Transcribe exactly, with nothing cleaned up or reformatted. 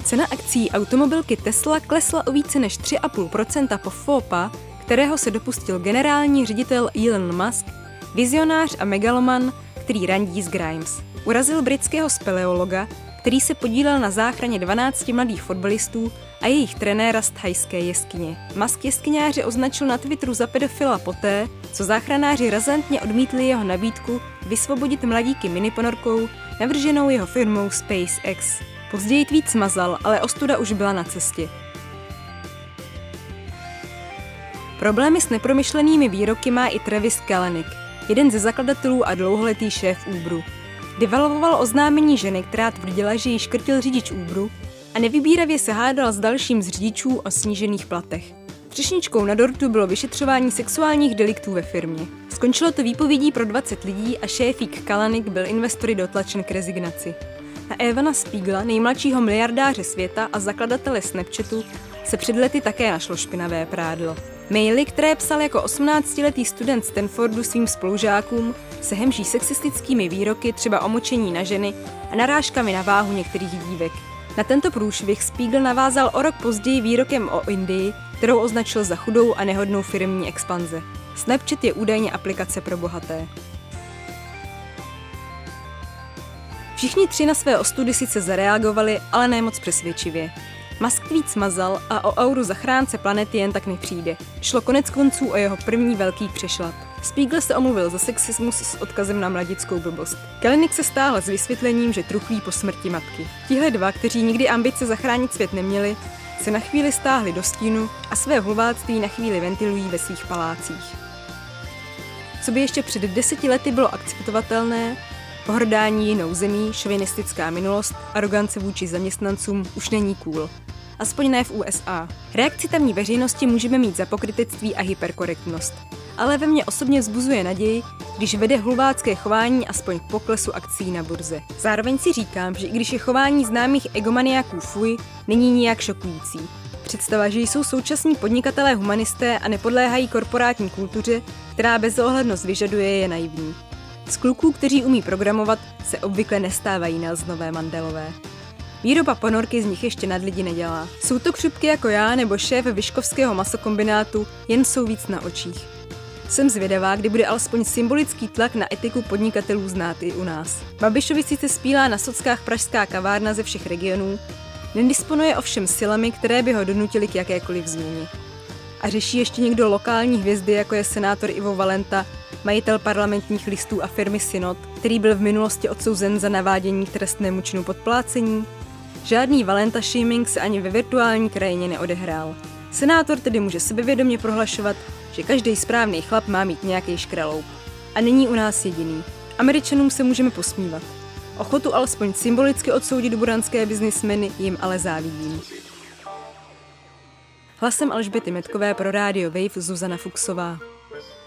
Cena akcií automobilky Tesla klesla o více než tři a půl procenta po faux pas, kterého se dopustil generální ředitel Elon Musk, vizionář a megaloman, který randí z Grimes. Urazil britského speleologa, který se podílel na záchraně dvanácti mladých fotbalistů a jejich trenéra z thajské jeskyně. Musk jeskyňáře označil na Twitteru za pedofila poté, co záchranáři razantně odmítli jeho nabídku vysvobodit mladíky miniponorkou navrženou jeho firmou SpaceX. Později tweet smazal, ale ostuda už byla na cestě. Problémy s nepromyšlenými výroky má i Travis Kalanick, jeden ze zakladatelů a dlouholetý šéf Uberu. Devalvoval oznámení ženy, která tvrdila, že ji škrtil řidič Uberu a nevybíravě se hádal s dalším z řidičů o snížených platech. Třešničkou na dortu bylo vyšetřování sexuálních deliktů ve firmě. Skončilo to výpovědí pro dvacet lidí a šéfík Kalanick byl investory dotlačen k rezignaci. Na Evana Spiegla, nejmladšího miliardáře světa a zakladatele Snapchatu, se před lety také našlo špinavé prádlo. Maily, které psal jako osmnáctiletý student Stanfordu svým spolužákům, se hemží sexistickými výroky, třeba o močení na ženy a narážkami na váhu některých dívek. Na tento průšvih Spiegel navázal o rok později výrokem o Indii, kterou označil za chudou a nehodnou firemní expanze. Snapchat je údajně aplikace pro bohaté. Všichni tři na své ostudy sice zareagovali, ale ne moc přesvědčivě. Musk tweet smazal a o auru zachránce planety jen tak nepřijde. Šlo konec konců o jeho první velký přešlap. Spiegel se omluvil za sexismus s odkazem na mladickou blbost. Kalanick se stáhl s vysvětlením, že truchlí po smrti matky. Tihle dva, kteří nikdy ambice zachránit svět neměli, se na chvíli stáhli do stínu a své hulváctví na chvíli ventilují ve svých palácích. Co by ještě před deseti lety bylo akceptovatelné, pohrdání jinou zemí, šovinistická minulost, arogance vůči zaměstnancům už není cool. Aspoň ne v U S A. Reakci tamní veřejnosti můžeme mít za pokrytectví a hyperkorektnost. Ale ve mně osobně vzbuzuje naději, když vede hulvácké chování aspoň k poklesu akcií na burze. Zároveň si říkám, že i když je chování známých egomaniaků fuj, není nijak šokující. Představa, že jsou současní podnikatelé humanisté a nepodléhají korporátní kultuře, která bezohlednost vyžaduje, je naivní. Z kluků, kteří umí programovat, se obvykle nestávají Nelsonové Mandelové. Výroba ponorky z nich ještě nad lidi nedělá. Jsou to křupky jako já nebo šéf Vyškovského masokombinátu, jen jsou víc na očích. Jsem zvědavá, kdy bude alespoň symbolický tlak na etiku podnikatelů znát i u nás. Babišovi sice spílá na sockách pražská kavárna ze všech regionů, nedisponuje ovšem silami, které by ho donutily k jakékoliv změně. A řeší ještě někdo lokální hvězdy, jako je senátor Ivo Valenta, majitel parlamentních listů a firmy Synod, který byl v minulosti odsouzen za navádění k trestnému činu podplácení? Žádný Valenta shaming se ani ve virtuální krajině neodehrál. Senátor tedy může sebevědomě prohlašovat, že každý správný chlap má mít nějaký škraloup. A není u nás jediný. Američanům se můžeme posmívat. Ochotu alespoň symbolicky odsoudit buranské biznismeny jim ale závidím. Hlasem Alžběty Metkové pro rádio Wave Zuzana Fuchsová.